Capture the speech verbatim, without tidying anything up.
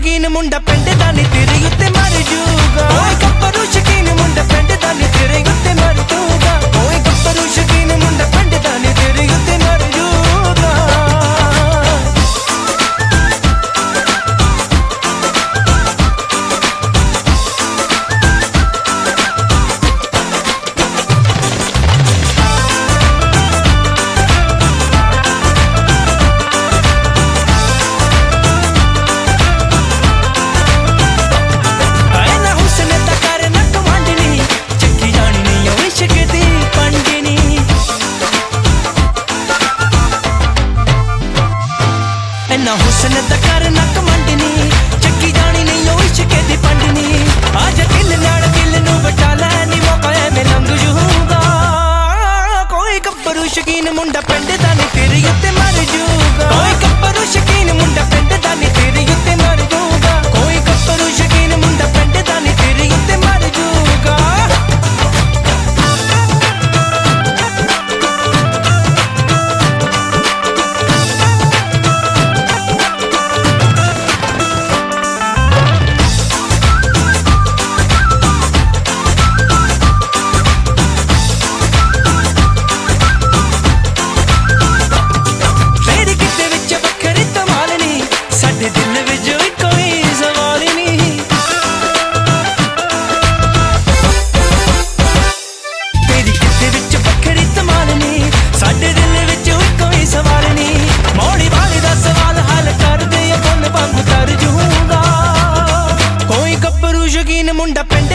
शकीन मुंडा पिंड दा नी तेरे उत्ते मर जूगा। ओए गब्बरू शकीन मुंडा पिंड दा नी तेरे उत्ते मर जूगा। ओए गब्बरू शकीन मुंडा पिंड दा नी तेरे उत्ते मर जूगा। ना हुसन दा कर ना कमंडनी चक्की जानी नहीं ओ इश्क दी पंडनी। आज दिल नाल दिल नू वटा लैनी मौका मैं लंघ जूगा। कोई गब्बरू शकीन मुंडा पिंड दा नी तेरे उत्ते मर जूगा। कोई गब्बरू शकीन मुंडा पिंड दा नी तेरे उत्ते मर जूगा। कोई गब्बरू शकीन मुंडा पिंड दा नी तेरे उत्ते मर जूगा। मुंडा पिंड